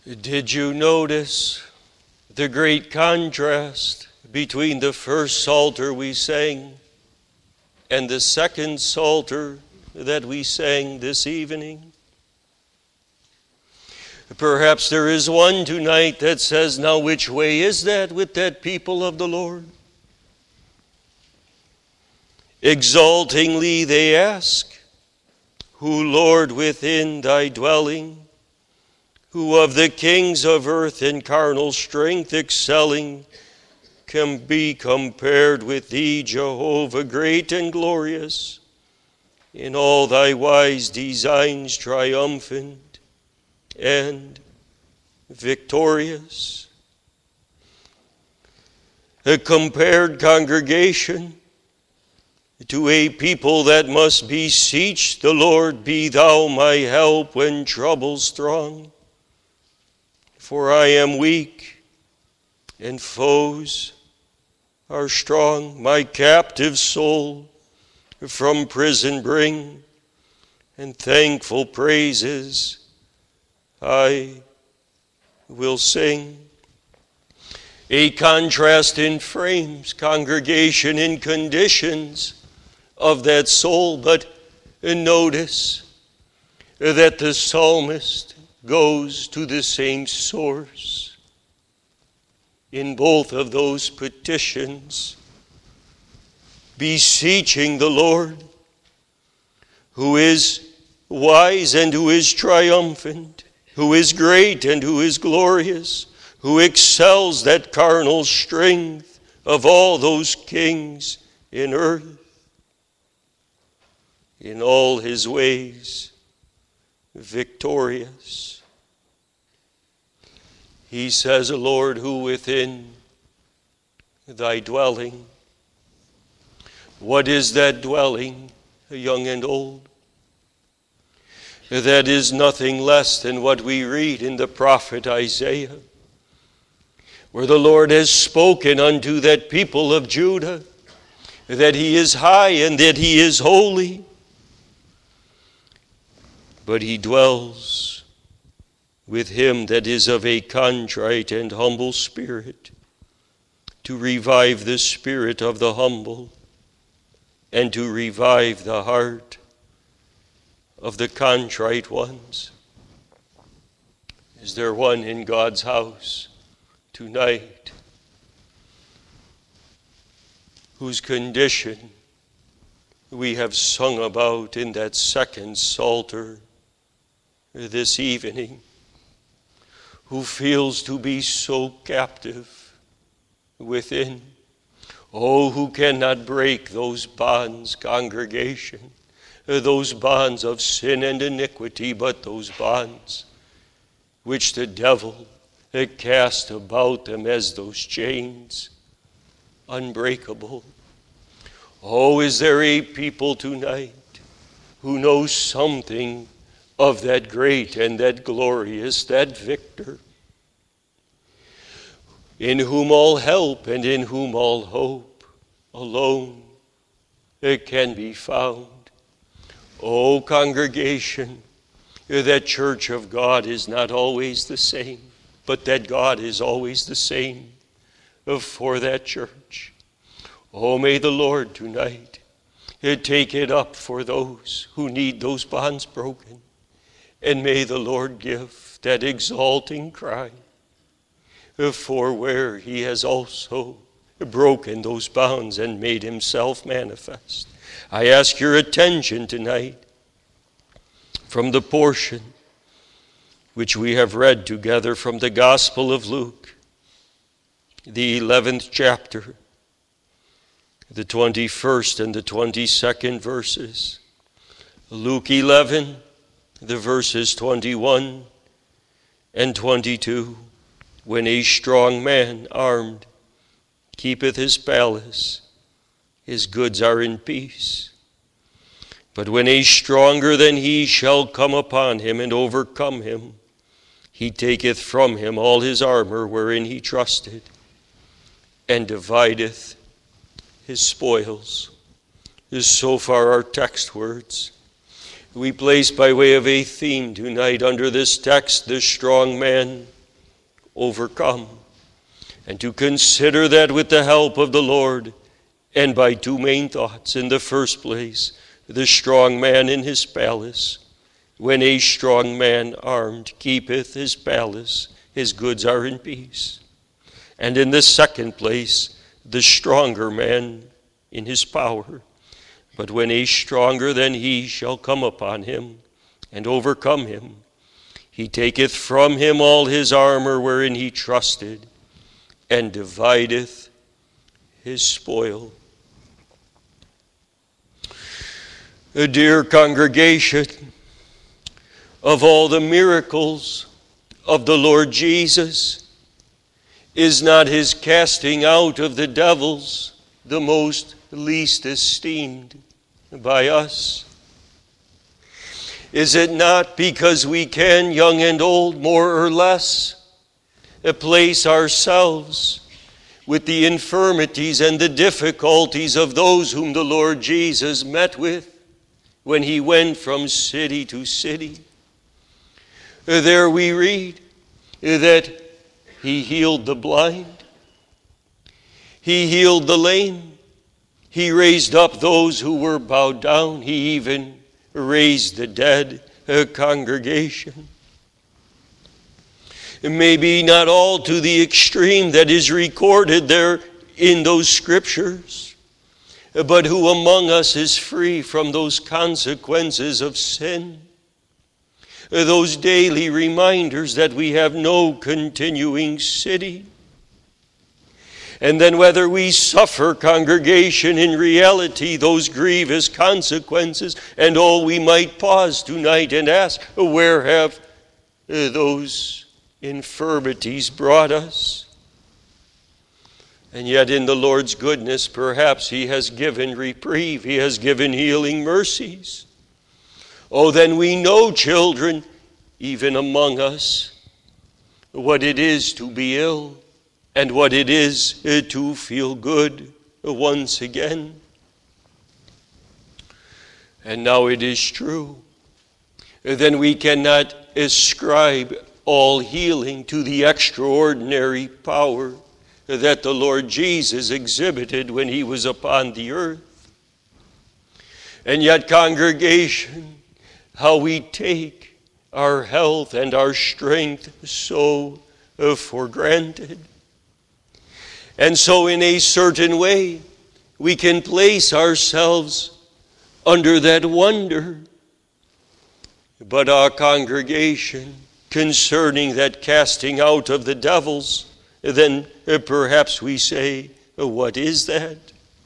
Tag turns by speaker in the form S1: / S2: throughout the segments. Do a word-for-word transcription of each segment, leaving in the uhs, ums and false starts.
S1: Did you notice the great contrast between the first psalter we sang and the second psalter that we sang this evening? Perhaps there is one tonight that says, now which way is that with that people of the Lord? Exultingly they ask, who, Lord, within thy dwelling, who of the kings of earth in carnal strength excelling, can be compared with thee, Jehovah, great and glorious, in all thy wise designs triumphant and victorious. A compared congregation to a people that must beseech the Lord, be thou my help when trouble's throng. For I am weak, and foes are strong. My captive soul from prison bring, and thankful praises I will sing. A contrast in frames, congregation in conditions of that soul, but notice that the psalmist goes to the same source in both of those petitions, beseeching the Lord, who is wise and who is triumphant, who is great and who is glorious, who excels that carnal strength of all those kings in earth, in all his ways victorious. He says, Lord, who within thy dwelling. What is that dwelling, young and old? That is nothing less than what we read in the prophet Isaiah, where the Lord has spoken unto that people of Judah, that he is high and that he is holy, but he dwells with him that is of a contrite and humble spirit, to revive the spirit of the humble and to revive the heart of the contrite ones. Is there one in God's house tonight whose condition we have sung about in that second psalter this evening, who feels to be so captive within? Oh, who cannot break those bonds, congregation, those bonds of sin and iniquity, but those bonds which the devil had cast about them as those chains, unbreakable. Oh, is there a people tonight who knows something of that great and that glorious, that victor, in whom all help and in whom all hope alone it can be found? Oh, congregation, that church of God is not always the same, but that God is always the same for that church. Oh, may the Lord tonight take it up for those who need those bonds broken. And may the Lord give that exalting cry for where he has also broken those bounds and made himself manifest. I ask your attention tonight from the portion which we have read together from the Gospel of Luke, the eleventh chapter, the twenty-first and the twenty-second verses. Luke eleven, the verses twenty-one and twenty-two. When a strong man armed keepeth his palace, his goods are in peace. But when a stronger than he shall come upon him and overcome him, he taketh from him all his armor wherein he trusted, and divideth his spoils. This is so far our text words. We place by way of a theme tonight under this text, the strong man overcome, and to consider that with the help of the Lord, and by two main thoughts. In the first place, the strong man in his palace. When a strong man armed keepeth his palace, his goods are in peace. And in the second place, the stronger man in his power. But when a stronger than he shall come upon him, and overcome him, he taketh from him all his armor wherein he trusted, and divideth his spoil. A dear congregation, of all the miracles of the Lord Jesus, is not his casting out of the devils the most least esteemed by us? Is it not because we can, young and old, more or less, place ourselves with the infirmities and the difficulties of those whom the Lord Jesus met with when he went from city to city? There we read that he healed the blind, he healed the lame, he raised up those who were bowed down, he even raised the dead. A congregation, maybe not all to the extreme that is recorded there in those scriptures, but who among us is free from those consequences of sin? Those daily reminders that we have no continuing city. And then whether we suffer, congregation, in reality, those grievous consequences, and oh, we might pause tonight and ask, where have those infirmities brought us? And yet in the Lord's goodness, perhaps he has given reprieve, he has given healing mercies. Oh, then we know, children, even among us, what it is to be ill and what it is to feel good once again. And now it is true. Then we cannot ascribe all healing to the extraordinary power that the Lord Jesus exhibited when he was upon the earth. And yet, congregation, how we take our health and our strength so uh, for granted. And so in a certain way, we can place ourselves under that wonder. But our congregation, concerning that casting out of the devils, then uh, perhaps we say, uh, what is that?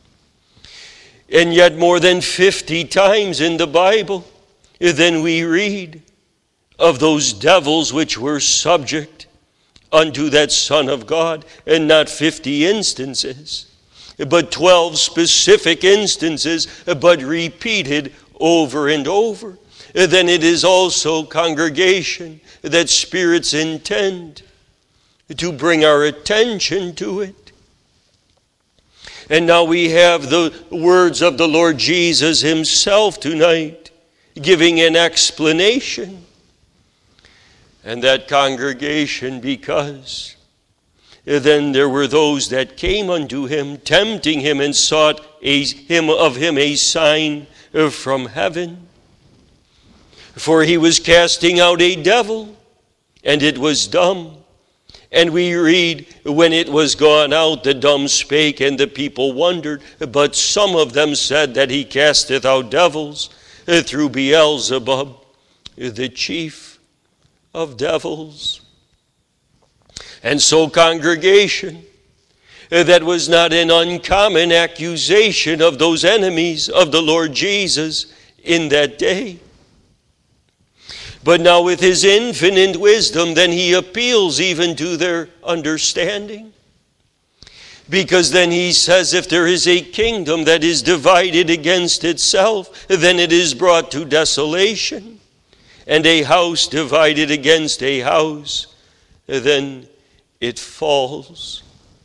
S1: And yet more than fifty times in the Bible, then we read of those devils which were subject unto that Son of God, and not fifty instances, but twelve specific instances, but repeated over and over. Then it is also, congregation, that spirits intend to bring our attention to it. And now we have the words of the Lord Jesus himself tonight, giving an explanation. And that congregation, because then there were those that came unto him, tempting him, and sought a, him of him a sign from heaven. For he was casting out a devil, and it was dumb. And we read, when it was gone out, the dumb spake, and the people wondered. But some of them said that he casteth out devils through Beelzebub, the chief of devils. And so, congregation, that was not an uncommon accusation of those enemies of the Lord Jesus in that day. But now with his infinite wisdom, then he appeals even to their understanding. Because then he says, if there is a kingdom that is divided against itself, then it is brought to desolation. And a house divided against a house, then it falls.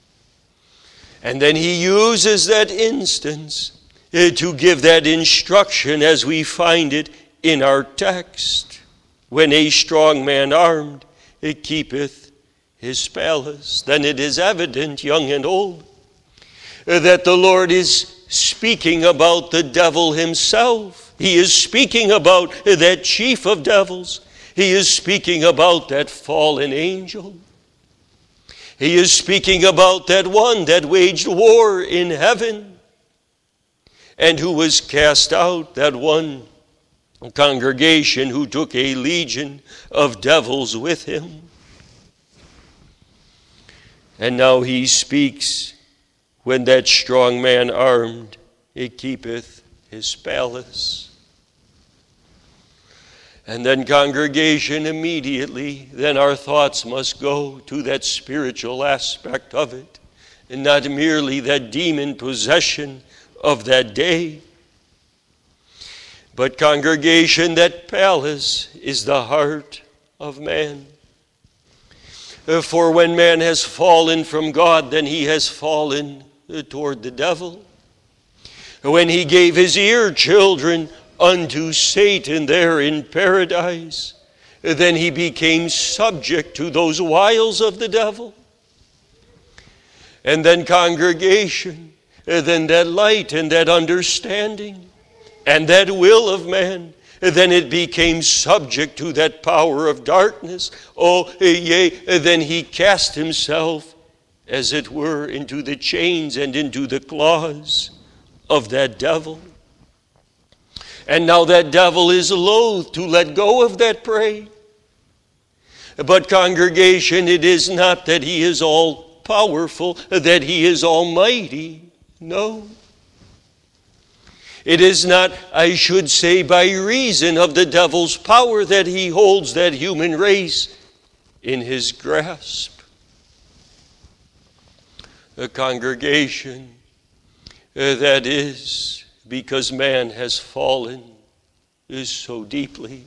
S1: And then he uses that instance to give that instruction as we find it in our text. When a strong man armed, it keepeth his palace, then it is evident, young and old, that the Lord is speaking about the devil himself. He is speaking about that chief of devils. He is speaking about that fallen angel. He is speaking about that one that waged war in heaven and who was cast out, that one congregation who took a legion of devils with him. And now he speaks when that strong man armed, he keepeth his palace. And then, congregation, immediately, then our thoughts must go to that spiritual aspect of it, and not merely that demon possession of that day. But, congregation, that palace is the heart of man. For when man has fallen from God, then he has fallen toward the devil. When he gave his ear, children, unto Satan there in paradise, then he became subject to those wiles of the devil. And then, congregation, then that light and that understanding and that will of man, then it became subject to that power of darkness. Oh, yea, then he cast himself, as it were, into the chains and into the claws of that devil. And now that devil is loath to let go of that prey. But, congregation, it is not that he is all powerful, that he is almighty. No. It is not, I should say, by reason of the devil's power that he holds that human race in his grasp. A congregation, uh, that is because man has fallen is so deeply.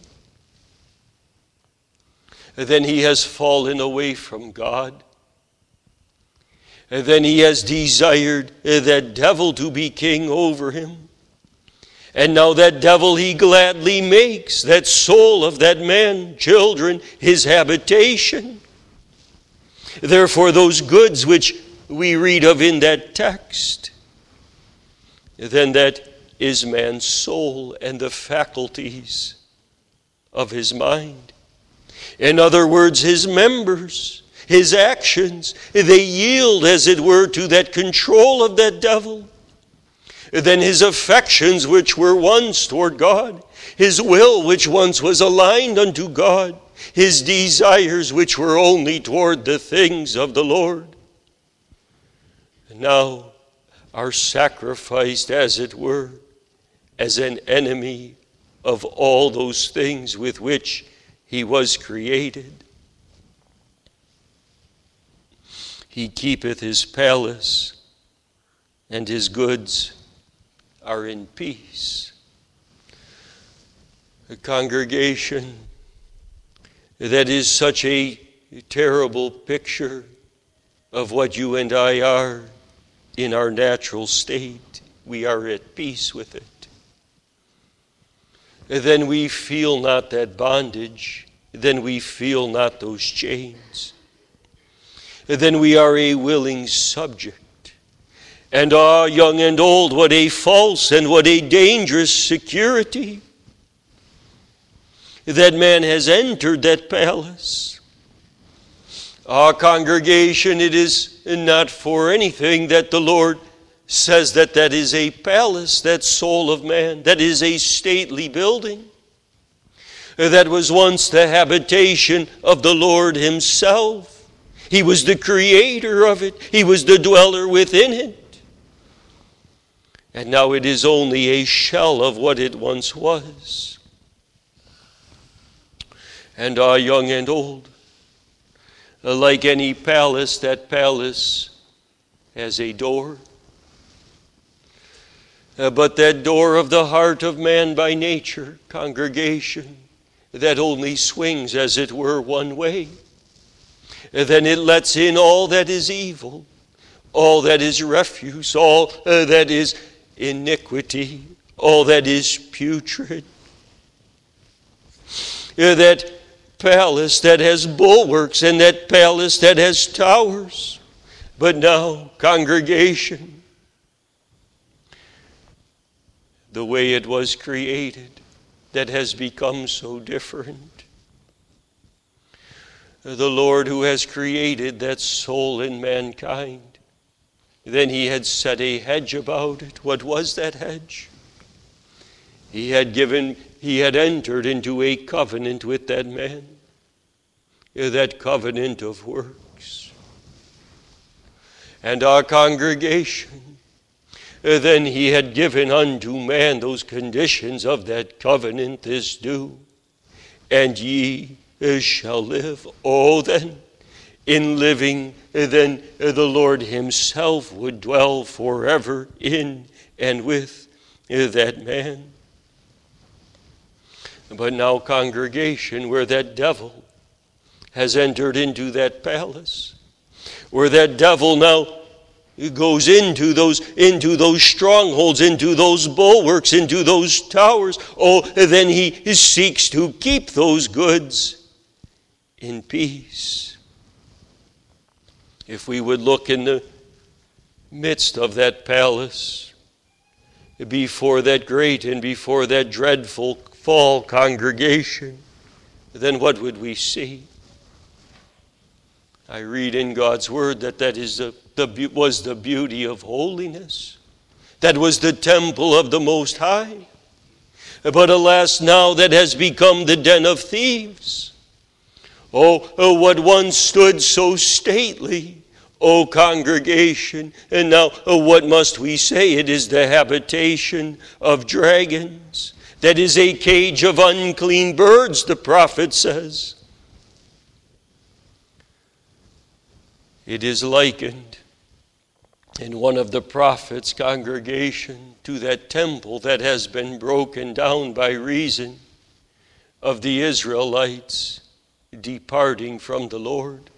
S1: Then he has fallen away from God. And then he has desired uh, that devil to be king over him. And now that devil he gladly makes that soul of that man, children, his habitation. Therefore, those goods which we read of in that text, then that is man's soul and the faculties of his mind. In other words, his members, his actions, they yield, as it were, to that control of that devil. Then his affections, which were once toward God, his will, which once was aligned unto God, his desires, which were only toward the things of the Lord, now are sacrificed, as it were, as an enemy of all those things with which he was created. He keepeth his palace, and his goods are in peace. A congregation, that is such a terrible picture of what you and I are in our natural state. We are at peace with it. Then we feel not that bondage. Then we feel not those chains. Then we are a willing subject. And ah, young and old, what a false and what a dangerous security that man has entered that palace. Ah, congregation, it is not for anything that the Lord says that that is a palace, that soul of man, that is a stately building. That was once the habitation of the Lord himself. He was the creator of it. He was the dweller within it. And now it is only a shell of what it once was. And ah, young and old, like any palace, that palace has a door. Uh, but that door of the heart of man by nature, congregation, that only swings, as it were, one way. And then it lets in all that is evil, all that is refuse, all uh, that is iniquity, all that is putrid. Uh, that palace that has bulwarks and that palace that has towers. But now, congregation, the way it was created, that has become so different. The Lord who has created that soul in mankind, then he had set a hedge about it. What was that hedge? He had given, he had entered into a covenant with that man, that covenant of works. And our congregation, then he had given unto man those conditions of that covenant, this do, and ye shall live. Oh, then, in living, then the Lord himself would dwell forever in and with that man. But now, congregation, where that devil has entered into that palace, where that devil now goes into those, into those strongholds, into those bulwarks, into those towers, oh, then he seeks to keep those goods in peace. If we would look in the midst of that palace, before that great and before that dreadful fall, congregation, then what would we see? I read in God's word that that is the, the, was the beauty of holiness. That was the temple of the Most High. But alas, now that has become the den of thieves. Oh, oh, what once stood so stately, O congregation, and now oh, what must we say? It is the habitation of dragons. That is a cage of unclean birds, the prophet says. It is likened in one of the prophets' congregation to that temple that has been broken down by reason of the Israelites departing from the Lord.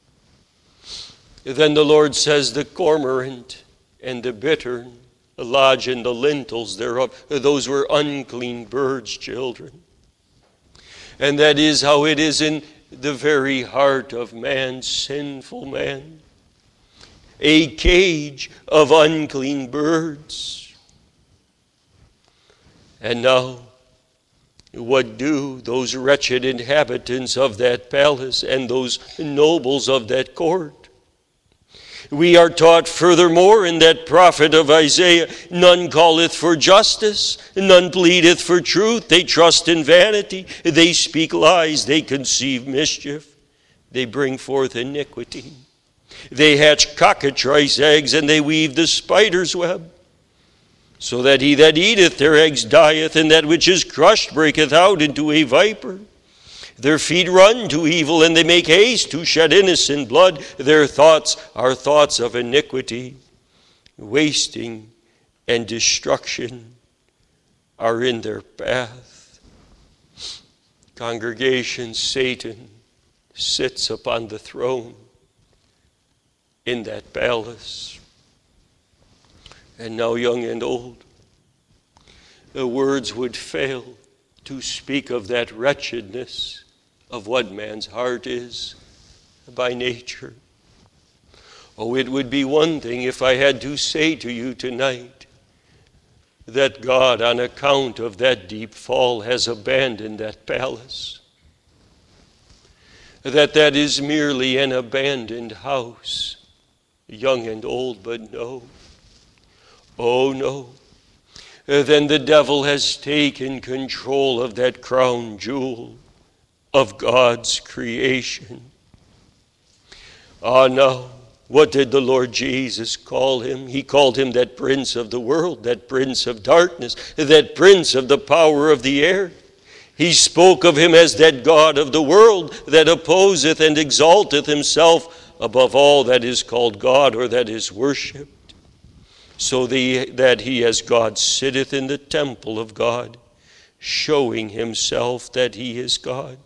S1: Then the Lord says, the cormorant and the bittern lodge in the lintels thereof. Those were unclean birds, children. And that is how it is in the very heart of man, sinful man. A cage of unclean birds. And now, what do those wretched inhabitants of that palace and those nobles of that court? We are taught furthermore in that prophet of Isaiah, none calleth for justice, none pleadeth for truth. They trust in vanity, they speak lies, they conceive mischief, they bring forth iniquity. They hatch cockatrice eggs, and they weave the spider's web. So that he that eateth their eggs dieth, and that which is crushed breaketh out into a viper. Their feet run to evil, and they make haste to shed innocent blood. Their thoughts are thoughts of iniquity. Wasting and destruction are in their path. Congregation, Satan sits upon the throne in that palace. And now, young and old, the words would fail to speak of that wretchedness of what man's heart is by nature. Oh, it would be one thing if I had to say to you tonight that God, on account of that deep fall, has abandoned that palace. That that is merely an abandoned house, young and old, but no. Oh, no. Then the devil has taken control of that crown jewel of God's creation. Ah, no. What did the Lord Jesus call him? He called him that prince of the world, that prince of darkness, that prince of the power of the air. He spoke of him as that God of the world that opposeth and exalteth himself above all that is called God or that is worshipped. So the, that he as God sitteth in the temple of God, showing himself that he is God.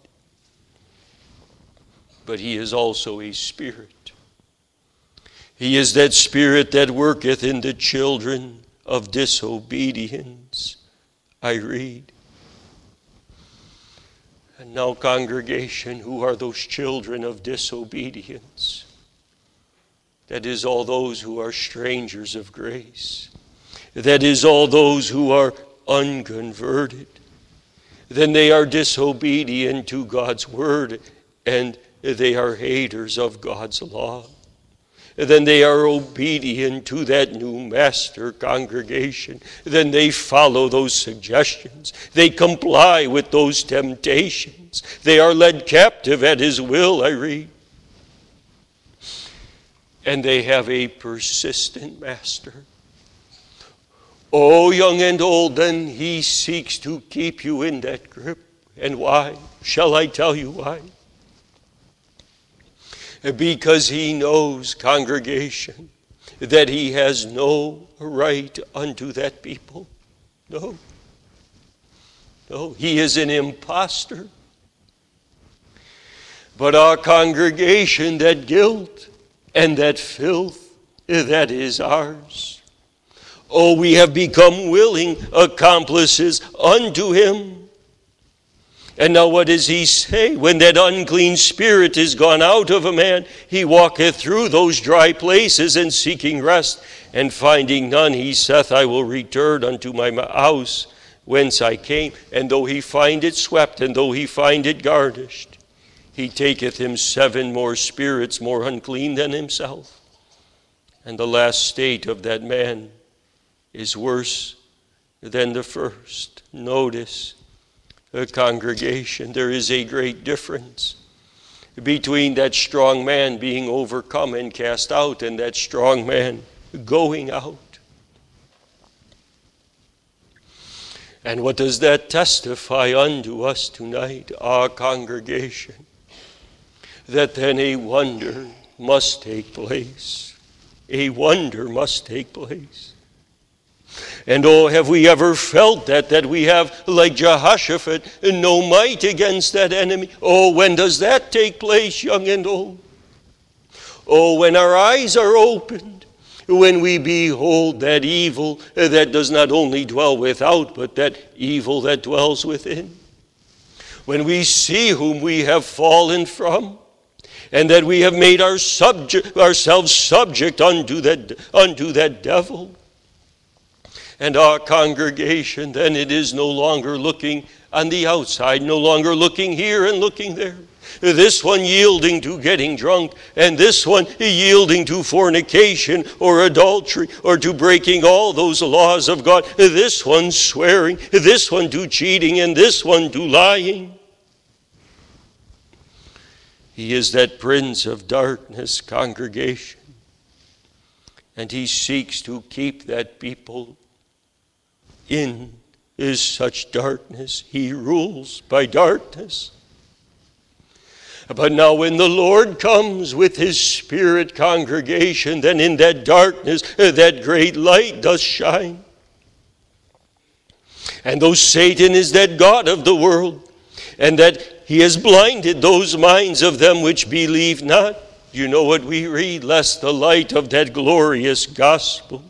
S1: But he is also a spirit. He is that spirit that worketh in the children of disobedience, I read. And now, congregation, who are those children of disobedience? That is all those who are strangers of grace. That is all those who are unconverted. Then they are disobedient to God's word, and they are haters of God's law. Then they are obedient to that new master, congregation. Then they follow those suggestions. They comply with those temptations. They are led captive at his will, I read. And they have a persistent master. Oh, young and old, then he seeks to keep you in that grip. And why? Shall I tell you why? Because he knows, congregation, that he has no right unto that people. No. No, he is an imposter. But our congregation, that guilt and that filth, that is ours. Oh, we have become willing accomplices unto him. And now what does he say? When that unclean spirit is gone out of a man, he walketh through those dry places, and seeking rest, and finding none, he saith, I will return unto my house whence I came. And though he find it swept, and though he find it garnished, he taketh him seven more spirits more unclean than himself. And the last state of that man is worse than the first. Notice, a congregation, there is a great difference between that strong man being overcome and cast out and that strong man going out. And what does that testify unto us tonight, our congregation? That then a wonder must take place. A wonder must take place. And oh, have we ever felt that, that we have, like Jehoshaphat, no might against that enemy? Oh, when does that take place, young and old? Oh, when our eyes are opened, when we behold that evil that does not only dwell without, but that evil that dwells within. When we see whom we have fallen from, and that we have made our subject, ourselves subject unto that, unto that devil. And our congregation, then it is no longer looking on the outside, no longer looking here and looking there. This one yielding to getting drunk, and this one yielding to fornication or adultery or to breaking all those laws of God. This one swearing, this one to cheating, and this one to lying. He is that prince of darkness, congregation. And he seeks to keep that people in is such darkness. He rules by darkness. But now when the Lord comes with his Spirit, congregation, then in that darkness that great light does shine. And though Satan is that god of the world, and that he has blinded those minds of them which believe not, you know what we read? Lest the light of that glorious gospel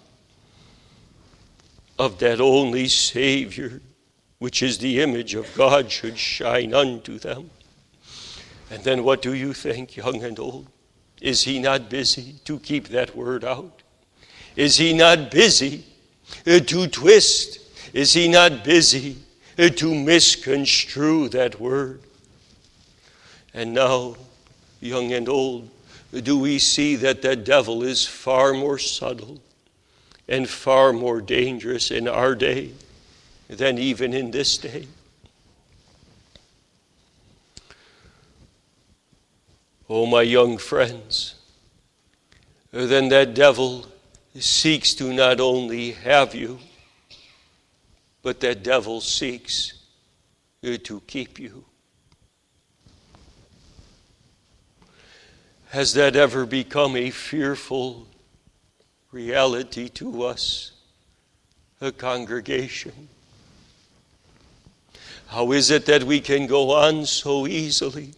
S1: of that only Savior, which is the image of God, should shine unto them. And then what do you think, young and old? Is he not busy to keep that word out? Is he not busy to twist? Is he not busy to misconstrue that word? And now, young and old, do we see that the devil is far more subtle and far more dangerous in our day than even in this day? Oh, my young friends, then that devil seeks to not only have you, but that devil seeks to keep you. Has that ever become a fearful reality to us, a congregation? How is it that we can go on so easily?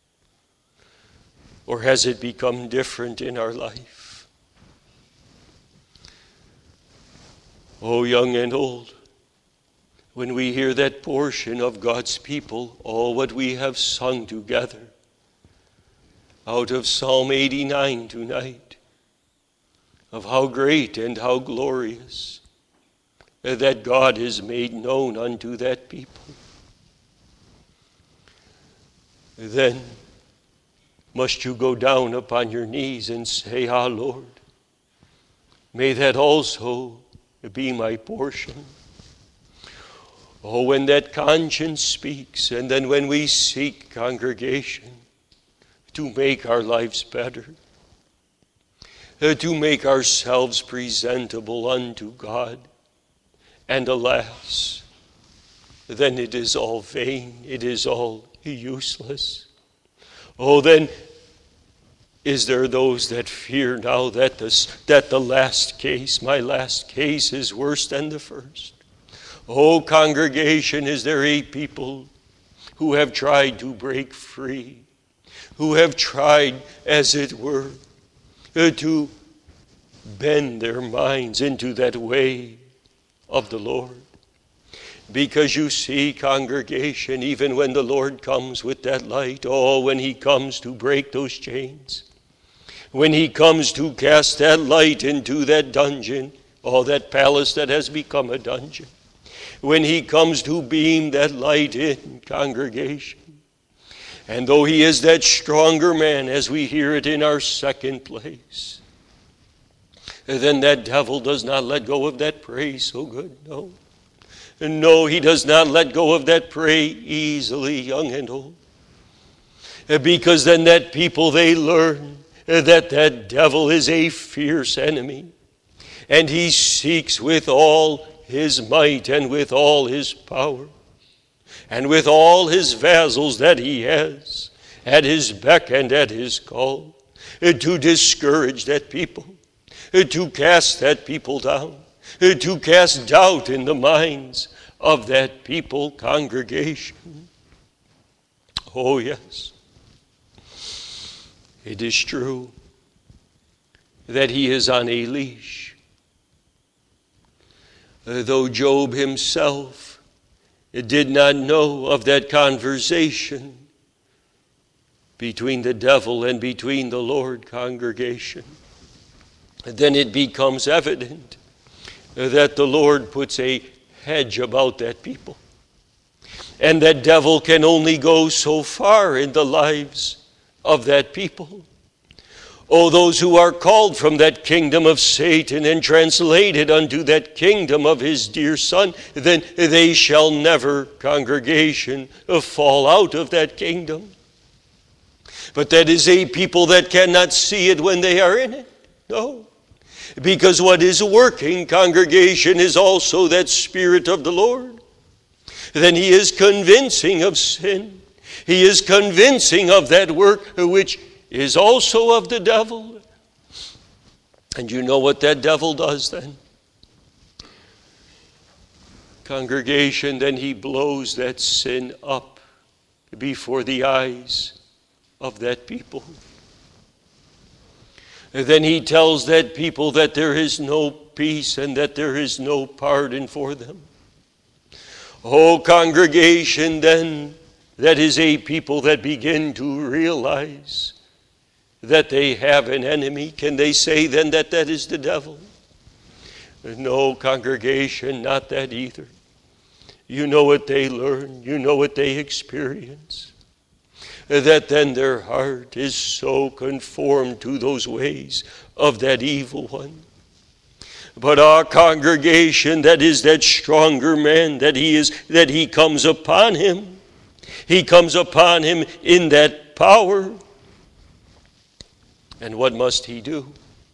S1: Or has it become different in our life? Oh, young and old, when we hear that portion of God's people, all what we have sung together out of Psalm eighty-nine tonight, of how great and how glorious that God is made known unto that people. Then must you go down upon your knees and say, Ah, Lord, may that also be my portion. Oh, when that conscience speaks, and then when we seek, congregation, to make our lives better, uh, to make ourselves presentable unto God, and alas, then it is all vain, it is all useless. Oh, then is there those that fear now that the, that the last case, my last case, is worse than the first? Oh, congregation, is there a people who have tried to break free, who have tried, as it were, uh, to bend their minds into that way of the Lord? Because you see, congregation, even when the Lord comes with that light, oh, when he comes to break those chains, when he comes to cast that light into that dungeon, oh, that palace that has become a dungeon, when he comes to beam that light in, congregation, and though he is that stronger man, as we hear it in our second place, then that devil does not let go of that prey so good, no. No, he does not let go of that prey easily, young and old. Because then that people, they learn that that devil is a fierce enemy. And he seeks with all his might and with all his power and with all his vassals that he has at his beck and at his call to discourage that people, to cast that people down, to cast doubt in the minds of that people, congregation. Oh, yes. It is true that he is on a leash. Uh, though Job himself did not know of that conversation between the devil and between the Lord, congregation, then it becomes evident that the Lord puts a hedge about that people. And that devil can only go so far in the lives of that people. Oh, those who are called from that kingdom of Satan and translated unto that kingdom of his dear Son, then they shall never, congregation, fall out of that kingdom. But that is a people that cannot see it when they are in it. No. Because what is working, congregation, is also that Spirit of the Lord. Then he is convincing of sin. He is convincing of that work which is also of the devil. And you know what that devil does then? Congregation, then he blows that sin up before the eyes of that people. And then he tells that people that there is no peace and that there is no pardon for them. Oh, congregation, then that is a people that begin to realize that they have an enemy. Can they say then that that is the devil? No, congregation, not that either. You know what they learn. You know what they experience. That then their heart is so conformed to those ways of that evil one. But our congregation, that is that stronger man, that he is, that he comes upon him. He comes upon him in that power. And what must he do?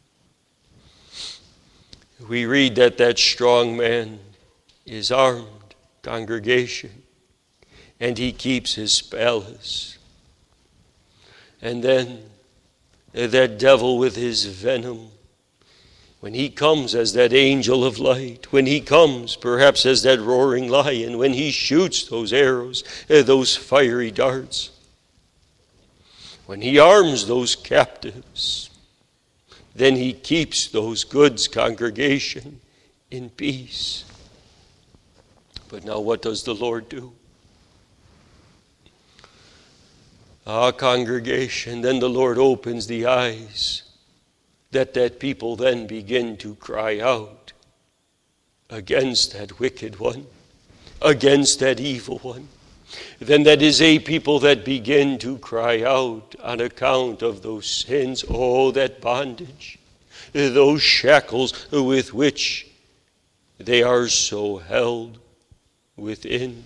S1: We read that that strong man is armed, congregation, and he keeps his palace. And then that devil with his venom, when he comes as that angel of light, when he comes perhaps as that roaring lion, when he shoots those arrows, those fiery darts, when he arms those captives, then he keeps those goods, congregation, in peace. But now what does the Lord do? Ah, congregation, then the Lord opens the eyes that that people then begin to cry out against that wicked one, against that evil one. Then that is a people that begin to cry out on account of those sins, oh, that bondage, those shackles with which they are so held within.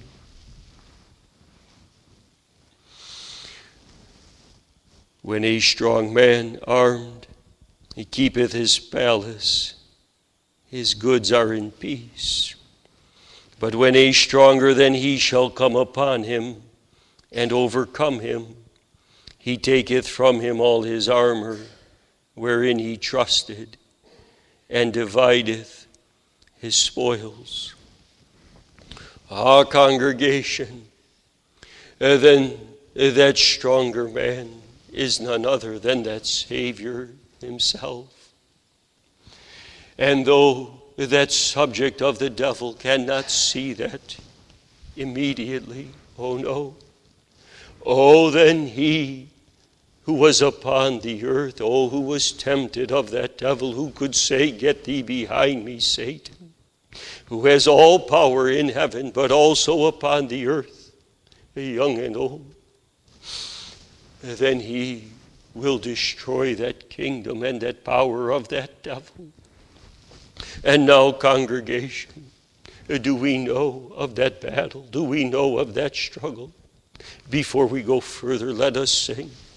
S1: When a strong man armed, he keepeth his palace, his goods are in peace. But when a stronger than he shall come upon him and overcome him, he taketh from him all his armor wherein he trusted, and divideth his spoils. Ah, congregation, uh, then uh, that stronger man is none other than that Savior himself. And though that subject of the devil cannot see that immediately, oh no, oh then he who was upon the earth, oh who was tempted of that devil, who could say, get thee behind me, Satan, who has all power in heaven but also upon the earth, young and old, then he will destroy that kingdom and that power of that devil. And now, congregation, do we know of that battle? Do we know of that struggle? Before we go further, let us sing.